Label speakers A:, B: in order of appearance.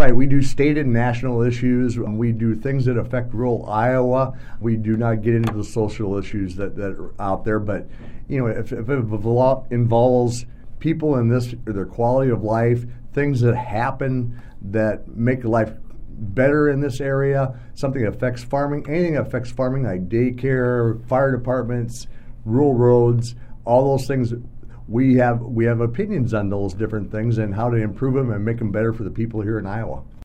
A: Right, we do state and national issues. We do things that affect rural Iowa. We do not get into the social issues that are out there. But if it involves people in this, their quality of life, things that happen that make life better in this area, something that affects farming, anything that affects farming, like daycare, fire departments, rural roads, all those things. We have opinions on those different things and how to improve them and make them better for the people here in Iowa.